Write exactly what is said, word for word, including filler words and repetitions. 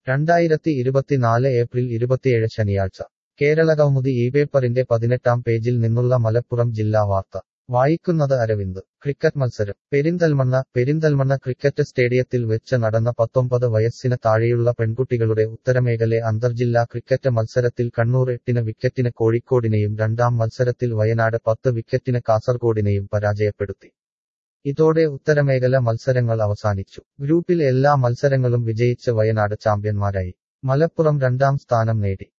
രണ്ടായിരത്തി ഇരുപത്തിനാല് ഏപ്രിൽ ഇരുപത്തിയേഴ് ശനിയാഴ്ച കേരളകൗമുദി ഈ പേപ്പറിന്റെ പതിനെട്ടാം പേജിൽ നിന്നുള്ള മലപ്പുറം ജില്ലാ വാർത്ത വായിക്കുന്നത് അരവിന്ദ്. ക്രിക്കറ്റ് മത്സരം പെരിന്തൽമണ്ണ പെരിന്തൽമണ്ണ ക്രിക്കറ്റ് സ്റ്റേഡിയത്തിൽ വെച്ച് നടന്ന പത്തൊമ്പത് വയസ്സിന് താഴെയുള്ള പെൺകുട്ടികളുടെ ഉത്തരമേഖല അന്തർജില്ലാ ക്രിക്കറ്റ് മത്സരത്തിൽ കണ്ണൂർ എട്ടിന് വിക്കറ്റിന് കോഴിക്കോടിനെയും രണ്ടാം മത്സരത്തിൽ വയനാട് പത്ത് വിക്കറ്റിന് കാസർഗോഡിനെയും പരാജയപ്പെടുത്തി. ഇതോടെ ഉത്തരമേഖല മത്സരങ്ങൾ അവസാനിച്ചു. ഗ്രൂപ്പിൽ എല്ലാ മത്സരങ്ങളും വിജയിച്ച് വയനാട് ചാമ്പ്യന്മാരായി. മലപ്പുറം രണ്ടാം സ്ഥാനം നേടി.